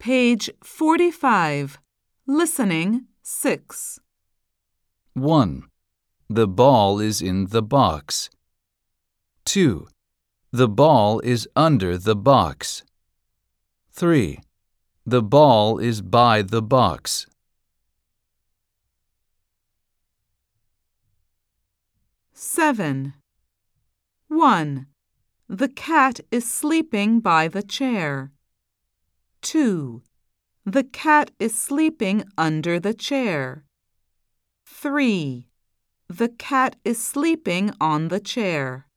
Page 45. Listening 6. 1. The ball is in the box. 2. The ball is under the box. 3. The ball is by the box. 7. 1. The cat is sleeping by the chair. 2. The cat is sleeping under the chair. 3. The cat is sleeping on the chair.